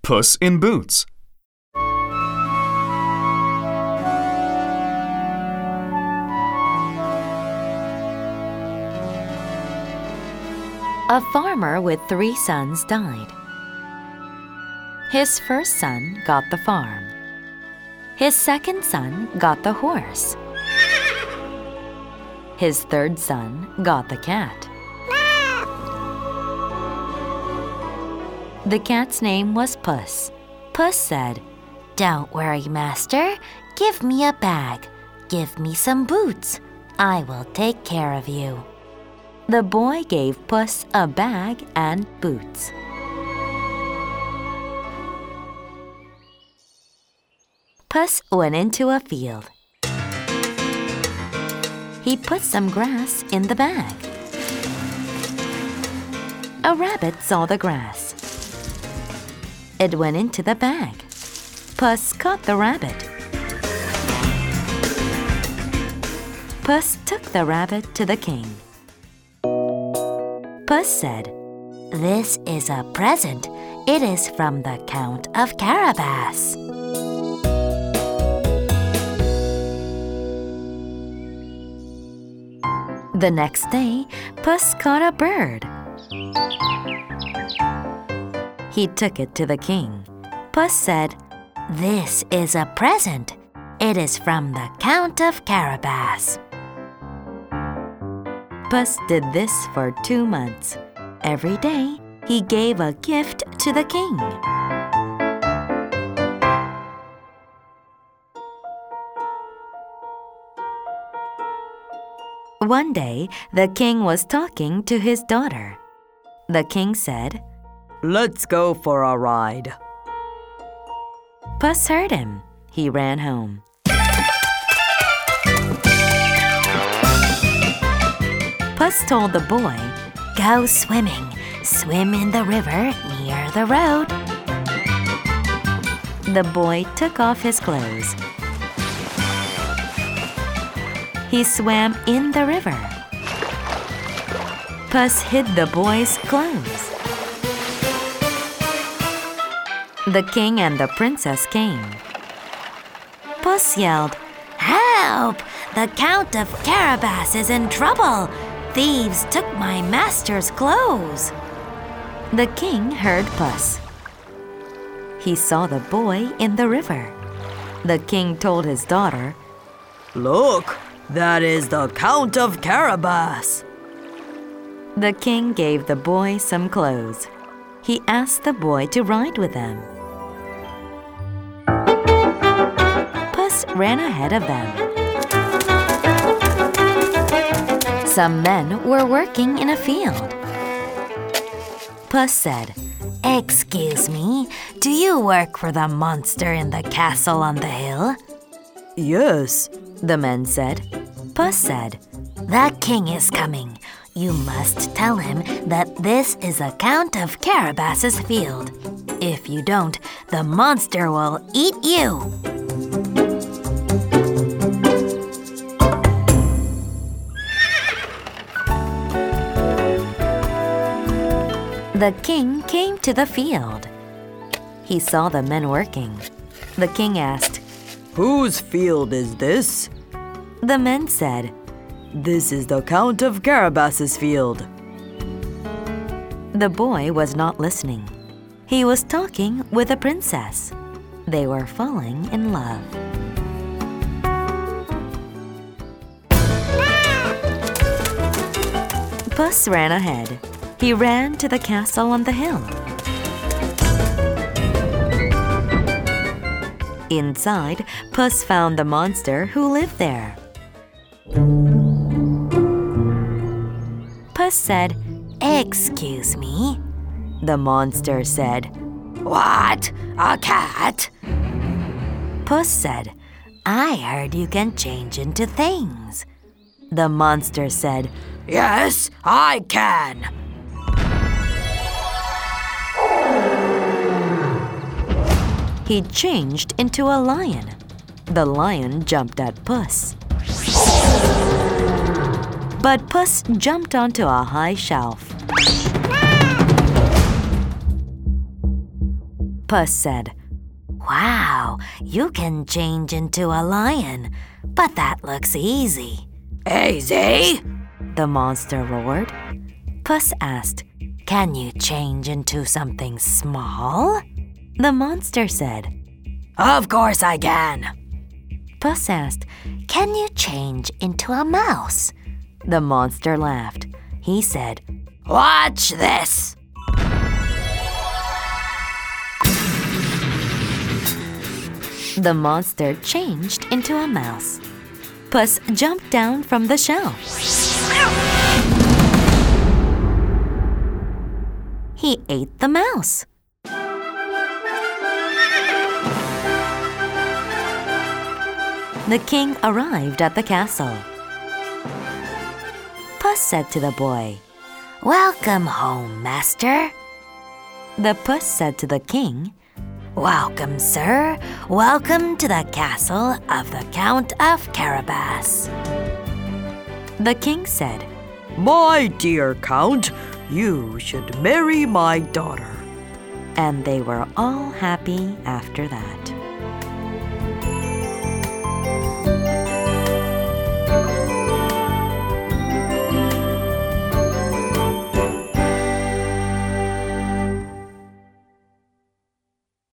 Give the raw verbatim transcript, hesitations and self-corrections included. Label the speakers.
Speaker 1: Puss in Boots.
Speaker 2: A farmer with three sons died. His first son got the farm. His second son got the horse. His third son got the cat. The cat's name was Puss. Puss said, "Don't worry, master. Give me a bag. Give me some boots. I will take care of you." The boy gave Puss a bag and boots. Puss went into a field. He put some grass in the bag. A rabbit saw the grass. It went into the bag. Puss caught the rabbit. Puss took the rabbit to the king. Puss said, "This is a present. It is from the Count of Carabas." The next day, Puss caught a bird. He took it to the king. Puss said, "This is a present. It is from the Count of Carabas." Puss did this for two months. Every day, he gave a gift to the king. One day, the king was talking to his daughter. The king said,
Speaker 3: "Let's go for a ride."
Speaker 2: Puss heard him. He ran home. Puss told the boy, "Go swimming. Swim in the river near the road." The boy took off his clothes. He swam in the river. Puss hid the boy's clothes. The king and the princess came. Puss yelled, "Help! The Count of Carabas is in trouble! Thieves took my master's clothes!" The king heard Puss. He saw the boy in the river. The king told his daughter,
Speaker 3: "Look, that is the Count of Carabas."
Speaker 2: The king gave the boy some clothes. He asked the boy to ride with them. Puss ran ahead of them. Some men were working in a field. Puss said, "Excuse me, do you work for the monster in the castle on the hill?"
Speaker 3: "Yes,"
Speaker 2: the men said. Puss said, "The king is coming. You must tell him that this is the Count of Carabas's field. If you don't, the monster will eat you." The king came to the field. He saw the men working. The king asked,
Speaker 3: "Whose field is this?"
Speaker 2: The men said,
Speaker 3: "This is the Count of Carabas's field."
Speaker 2: The boy was not listening. He was talking with a princess. They were falling in love. Puss ran ahead. He ran to the castle on the hill. Inside, Puss found the monster who lived there. Puss said, "Excuse me." The monster said, "What? A cat?" Puss said, "I heard you can change into things." The monster said, "Yes, I can." He changed into a lion. The lion jumped at Puss. But Puss jumped onto a high shelf. Puss said, "Wow, you can change into a lion, but that looks easy."
Speaker 3: Easy?
Speaker 2: The monster roared. Puss asked, "Can you change into something small?" The monster said,
Speaker 3: Of course I can.
Speaker 2: Puss asked, "Can you change into a mouse?" The monster laughed. He said,
Speaker 3: Watch this.
Speaker 2: The monster changed into a mouse. Puss jumped down from the shelf. He ate the mouse. The king arrived at the castle. Puss said to the boy, "Welcome home, master." The puss said to the king, "Welcome, sir. Welcome to the castle of the Count of Carabas." The king said,
Speaker 3: My dear Count, you should marry my daughter.
Speaker 2: and they were all happy after that.